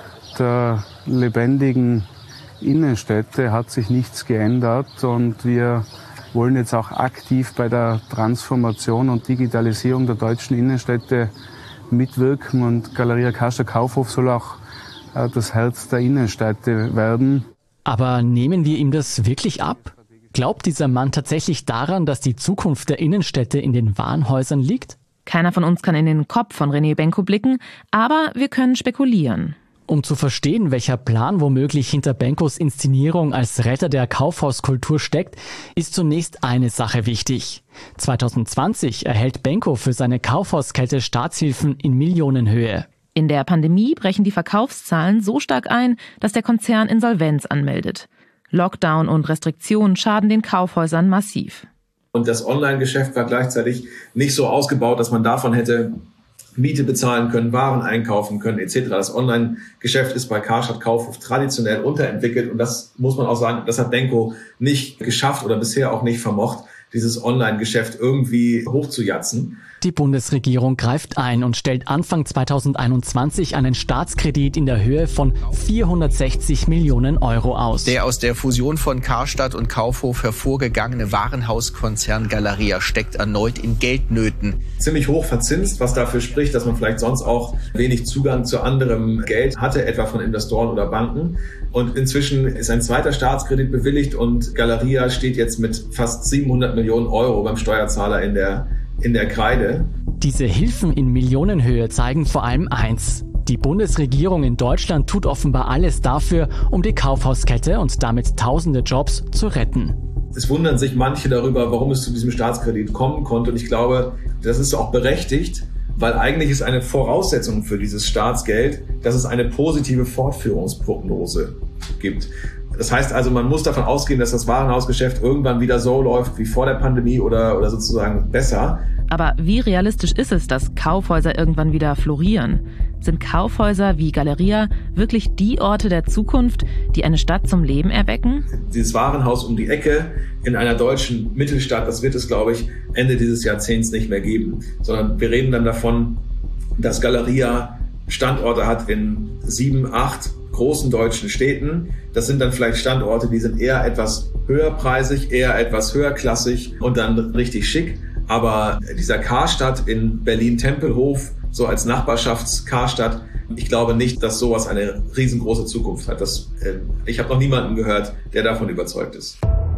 der lebendigen Innenstädte hat sich nichts geändert und wir wollen jetzt auch aktiv bei der Transformation und Digitalisierung der deutschen Innenstädte mitwirken und Galeria Karstadt Kaufhof soll auch das Herz der Innenstädte werden. Aber nehmen wir ihm das wirklich ab? Glaubt dieser Mann tatsächlich daran, dass die Zukunft der Innenstädte in den Warenhäusern liegt? Keiner von uns kann in den Kopf von René Benko blicken, aber wir können spekulieren. Um zu verstehen, welcher Plan womöglich hinter Benkos Inszenierung als Retter der Kaufhauskultur steckt, ist zunächst eine Sache wichtig. zweitausendzwanzig erhält Benko für seine Kaufhauskette Staatshilfen in Millionenhöhe. In der Pandemie brechen die Verkaufszahlen so stark ein, dass der Konzern Insolvenz anmeldet. Lockdown und Restriktionen schaden den Kaufhäusern massiv. Und das Online-Geschäft war gleichzeitig nicht so ausgebaut, dass man davon hätte Miete bezahlen können, Waren einkaufen können et cetera. Das Online-Geschäft ist bei Karstadt Kaufhof traditionell unterentwickelt und das muss man auch sagen, das hat Benko nicht geschafft oder bisher auch nicht vermocht, dieses Online-Geschäft irgendwie hochzujatzen. Die Bundesregierung greift ein und stellt Anfang zweitausendeinundzwanzig einen Staatskredit in der Höhe von vierhundertsechzig Millionen Euro aus. Der aus der Fusion von Karstadt und Kaufhof hervorgegangene Warenhauskonzern Galeria steckt erneut in Geldnöten. Ziemlich hoch verzinst, was dafür spricht, dass man vielleicht sonst auch wenig Zugang zu anderem Geld hatte, etwa von Investoren oder Banken. Und inzwischen ist ein zweiter Staatskredit bewilligt und Galeria steht jetzt mit fast siebenhundert Millionen Euro beim Steuerzahler in der in der Kreide. Diese Hilfen in Millionenhöhe zeigen vor allem eins: Die Bundesregierung in Deutschland tut offenbar alles dafür, um die Kaufhauskette und damit tausende Jobs zu retten. Es wundern sich manche darüber, warum es zu diesem Staatskredit kommen konnte. Und ich glaube, das ist auch berechtigt, weil eigentlich ist eine Voraussetzung für dieses Staatsgeld, dass es eine positive Fortführungsprognose gibt. Das heißt also, man muss davon ausgehen, dass das Warenhausgeschäft irgendwann wieder so läuft wie vor der Pandemie oder, oder sozusagen besser. Aber wie realistisch ist es, dass Kaufhäuser irgendwann wieder florieren? Sind Kaufhäuser wie Galeria wirklich die Orte der Zukunft, die eine Stadt zum Leben erwecken? Dieses Warenhaus um die Ecke in einer deutschen Mittelstadt, das wird es, glaube ich, Ende dieses Jahrzehnts nicht mehr geben. Sondern wir reden dann davon, dass Galeria Standorte hat in sieben, acht großen deutschen Städten. Das sind dann vielleicht Standorte, die sind eher etwas höherpreisig, eher etwas höherklassig und dann richtig schick. Aber dieser Karstadt in Berlin-Tempelhof, so als Nachbarschafts-Karstadt, ich glaube nicht, dass sowas eine riesengroße Zukunft hat. Das, äh, ich habe noch niemanden gehört, der davon überzeugt ist.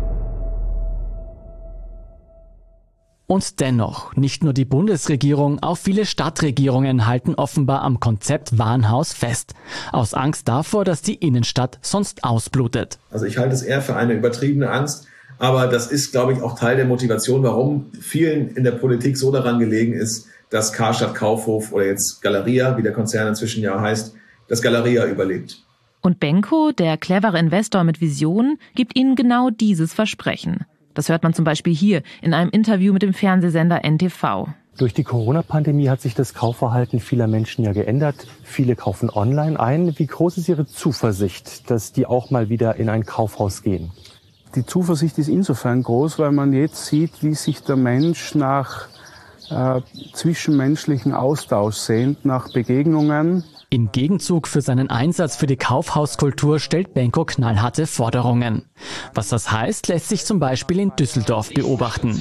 Und dennoch, nicht nur die Bundesregierung, auch viele Stadtregierungen halten offenbar am Konzept Warenhaus fest. Aus Angst davor, dass die Innenstadt sonst ausblutet. Also ich halte es eher für eine übertriebene Angst. Aber das ist, glaube ich, auch Teil der Motivation, warum vielen in der Politik so daran gelegen ist, dass Karstadt Kaufhof oder jetzt Galeria, wie der Konzern inzwischen ja heißt, dass Galeria überlebt. Und Benko, der clevere Investor mit Visionen, gibt ihnen genau dieses Versprechen. Das hört man zum Beispiel hier in einem Interview mit dem Fernsehsender N T V. Durch die Corona-Pandemie hat sich das Kaufverhalten vieler Menschen ja geändert. Viele kaufen online ein. Wie groß ist Ihre Zuversicht, dass die auch mal wieder in ein Kaufhaus gehen? Die Zuversicht ist insofern groß, weil man jetzt sieht, wie sich der Mensch nach äh, zwischenmenschlichen Austausch sehnt, nach Begegnungen. Im Gegenzug für seinen Einsatz für die Kaufhauskultur stellt Benko knallharte Forderungen. Was das heißt, lässt sich zum Beispiel in Düsseldorf beobachten.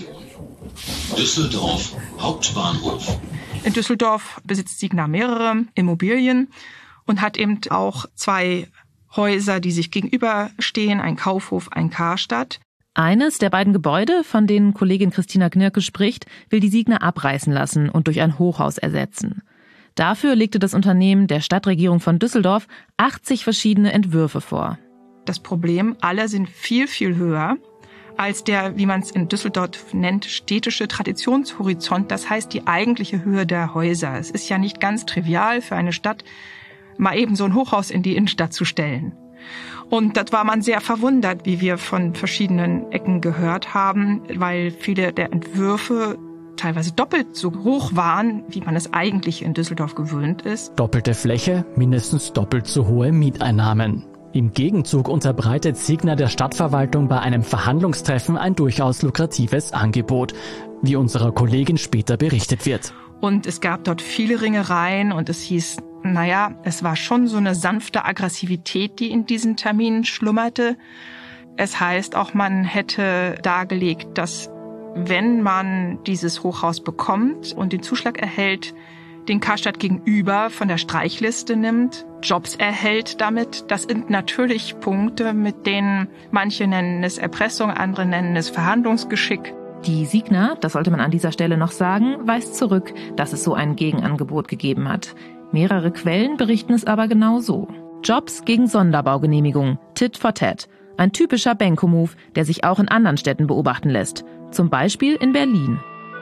Düsseldorf Hauptbahnhof. In Düsseldorf besitzt Signa mehrere Immobilien und hat eben auch zwei Häuser, die sich gegenüberstehen, ein Kaufhof, ein Karstadt. Eines der beiden Gebäude, von denen Kollegin Christina Gnirke spricht, will die Signa abreißen lassen und durch ein Hochhaus ersetzen. Dafür legte das Unternehmen der Stadtregierung von Düsseldorf achtzig verschiedene Entwürfe vor. Das Problem, alle sind viel, viel höher als der, wie man es in Düsseldorf nennt, städtische Traditionshorizont, das heißt die eigentliche Höhe der Häuser. Es ist ja nicht ganz trivial für eine Stadt, mal eben so ein Hochhaus in die Innenstadt zu stellen. Und das war man sehr verwundert, wie wir von verschiedenen Ecken gehört haben, weil viele der Entwürfe teilweise doppelt so hoch waren, wie man es eigentlich in Düsseldorf gewöhnt ist. Doppelte Fläche, mindestens doppelt so hohe Mieteinnahmen. Im Gegenzug unterbreitet Signa der Stadtverwaltung bei einem Verhandlungstreffen ein durchaus lukratives Angebot, wie unserer Kollegin später berichtet wird. Und es gab dort viele Ringereien und es hieß, naja, es war schon so eine sanfte Aggressivität, die in diesen Terminen schlummerte. Es heißt auch, man hätte dargelegt, dass wenn man dieses Hochhaus bekommt und den Zuschlag erhält, den Karstadt gegenüber von der Streichliste nimmt, Jobs erhält damit. Das sind natürlich Punkte, mit denen manche nennen es Erpressung, andere nennen es Verhandlungsgeschick. Die Signa, das sollte man an dieser Stelle noch sagen, weist zurück, dass es so ein Gegenangebot gegeben hat. Mehrere Quellen berichten es aber genau so. Jobs gegen Sonderbaugenehmigung, Tit for Tat. Ein typischer Benko-Move, der sich auch in anderen Städten beobachten lässt. Zum Beispiel in Berlin.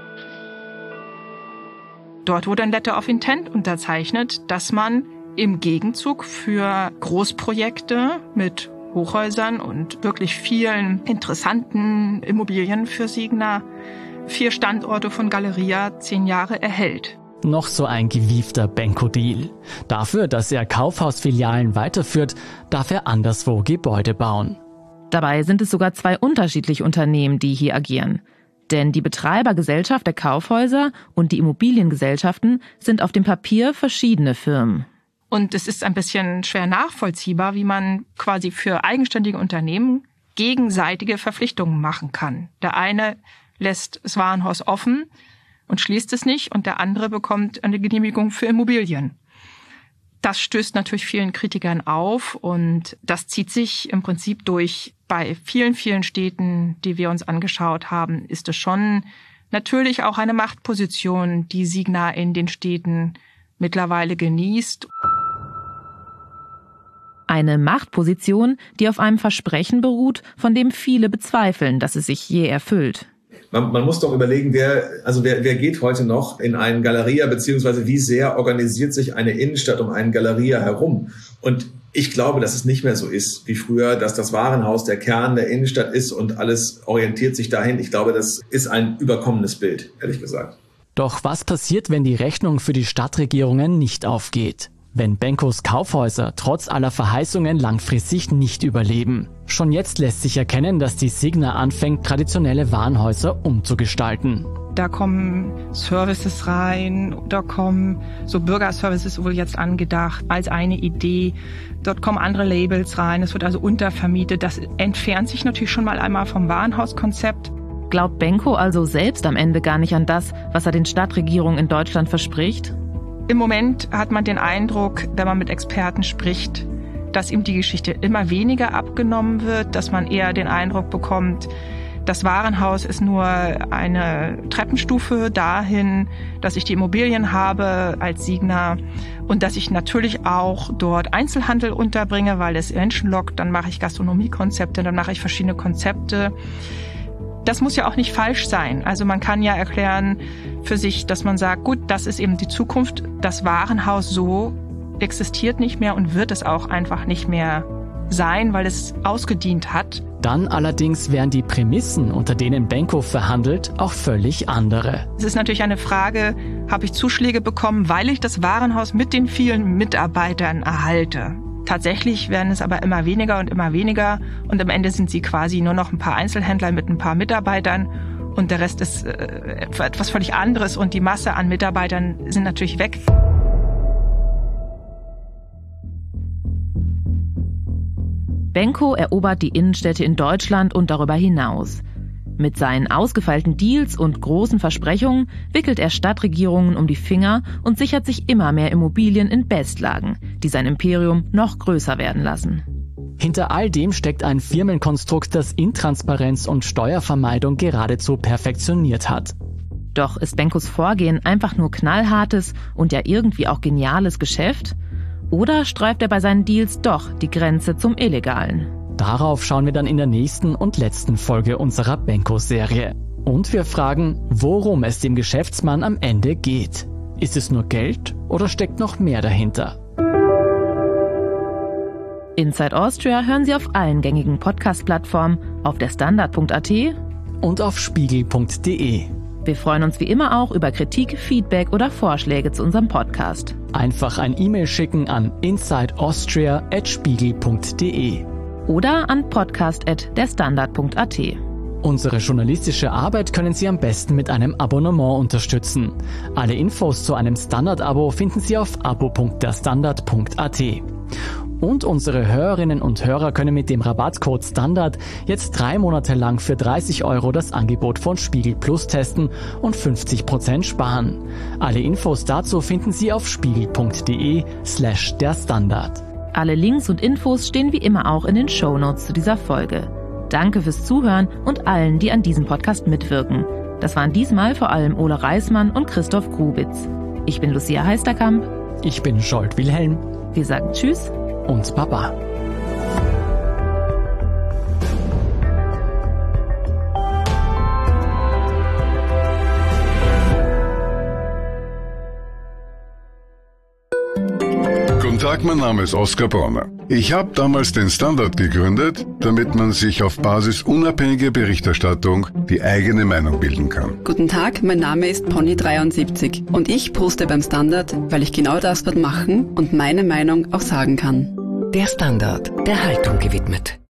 Dort wurde ein Letter of Intent unterzeichnet, dass man im Gegenzug für Großprojekte mit Hochhäusern und wirklich vielen interessanten Immobilien für Signa vier Standorte von Galeria zehn Jahre erhält. Noch so ein gewiefter Benko-Deal. Dafür, dass er Kaufhausfilialen weiterführt, darf er anderswo Gebäude bauen. Dabei sind es sogar zwei unterschiedliche Unternehmen, die hier agieren. Denn die Betreibergesellschaft der Kaufhäuser und die Immobiliengesellschaften sind auf dem Papier verschiedene Firmen. Und es ist ein bisschen schwer nachvollziehbar, wie man quasi für eigenständige Unternehmen gegenseitige Verpflichtungen machen kann. Der eine lässt das Warenhaus offen und schließt es nicht und der andere bekommt eine Genehmigung für Immobilien. Das stößt natürlich vielen Kritikern auf und das zieht sich im Prinzip durch. Bei vielen, vielen Städten, die wir uns angeschaut haben, ist es schon natürlich auch eine Machtposition, die Signa in den Städten mittlerweile genießt. Eine Machtposition, die auf einem Versprechen beruht, von dem viele bezweifeln, dass es sich je erfüllt. Man, man muss doch überlegen, wer, also wer, wer geht heute noch in einen Galeria, beziehungsweise wie sehr organisiert sich eine Innenstadt um einen Galeria herum? Und ich glaube, dass es nicht mehr so ist wie früher, dass das Warenhaus der Kern der Innenstadt ist und alles orientiert sich dahin. Ich glaube, das ist ein überkommenes Bild, ehrlich gesagt. Doch was passiert, wenn die Rechnung für die Stadtregierungen nicht aufgeht? Wenn Benkos Kaufhäuser trotz aller Verheißungen langfristig nicht überleben? Schon jetzt lässt sich erkennen, dass die Signa anfängt, traditionelle Warenhäuser umzugestalten. Da kommen Services rein, da kommen so Bürgerservices wohl jetzt angedacht als eine Idee. Dort kommen andere Labels rein, es wird also untervermietet. Das entfernt sich natürlich schon mal einmal vom Warenhauskonzept. Glaubt Benko also selbst am Ende gar nicht an das, was er den Stadtregierungen in Deutschland verspricht? Im Moment hat man den Eindruck, wenn man mit Experten spricht, dass ihm die Geschichte immer weniger abgenommen wird, dass man eher den Eindruck bekommt, das Warenhaus ist nur eine Treppenstufe dahin, dass ich die Immobilien habe als Signa und dass ich natürlich auch dort Einzelhandel unterbringe, weil es Menschen lockt. Dann mache ich Gastronomiekonzepte, dann mache ich verschiedene Konzepte. Das muss ja auch nicht falsch sein. Also man kann ja erklären für sich, dass man sagt, gut, das ist eben die Zukunft, das Warenhaus so existiert nicht mehr und wird es auch einfach nicht mehr sein, weil es ausgedient hat. Dann allerdings wären die Prämissen, unter denen Benko verhandelt, auch völlig andere. Es ist natürlich eine Frage, habe ich Zuschläge bekommen, weil ich das Warenhaus mit den vielen Mitarbeitern erhalte. Tatsächlich werden es aber immer weniger und immer weniger und am Ende sind sie quasi nur noch ein paar Einzelhändler mit ein paar Mitarbeitern und der Rest ist äh, etwas völlig anderes und die Masse an Mitarbeitern sind natürlich weg. Benko erobert die Innenstädte in Deutschland und darüber hinaus. Mit seinen ausgefeilten Deals und großen Versprechungen wickelt er Stadtregierungen um die Finger und sichert sich immer mehr Immobilien in Bestlagen, die sein Imperium noch größer werden lassen. Hinter all dem steckt ein Firmenkonstrukt, das Intransparenz und Steuervermeidung geradezu perfektioniert hat. Doch ist Benkos Vorgehen einfach nur knallhartes und ja irgendwie auch geniales Geschäft? Oder streift er bei seinen Deals doch die Grenze zum Illegalen? Darauf schauen wir dann in der nächsten und letzten Folge unserer Benko-Serie. Und wir fragen, worum es dem Geschäftsmann am Ende geht. Ist es nur Geld oder steckt noch mehr dahinter? Inside Austria hören Sie auf allen gängigen Podcast-Plattformen, auf der Standard punkt a t und auf spiegel punkt de. Wir freuen uns wie immer auch über Kritik, Feedback oder Vorschläge zu unserem Podcast. Einfach ein E-Mail schicken an insideaustria at spiegel punkt de oder an podcast at der standard punkt a t. Unsere journalistische Arbeit können Sie am besten mit einem Abonnement unterstützen. Alle Infos zu einem Standard-Abo finden Sie auf abo punkt der standard punkt a t. Und unsere Hörerinnen und Hörer können mit dem Rabattcode STANDARD jetzt drei Monate lang für dreißig Euro das Angebot von Spiegel Plus testen und fünfzig Prozent sparen. Alle Infos dazu finden Sie auf spiegel punkt de slash der Standard. Alle Links und Infos stehen wie immer auch in den Shownotes zu dieser Folge. Danke fürs Zuhören und allen, die an diesem Podcast mitwirken. Das waren diesmal vor allem Ole Reismann und Christoph Grubitz. Ich bin Lucia Heisterkamp. Ich bin Scholt Wilhelm. Wir sagen Tschüss und Baba. Guten Tag, mein Name ist Oskar Bronner. Ich habe damals den Standard gegründet, damit man sich auf Basis unabhängiger Berichterstattung die eigene Meinung bilden kann. Guten Tag, mein Name ist Pony dreiundsiebzig und ich poste beim Standard, weil ich genau das dort machen und meine Meinung auch sagen kann. Der Standard, der Haltung gewidmet.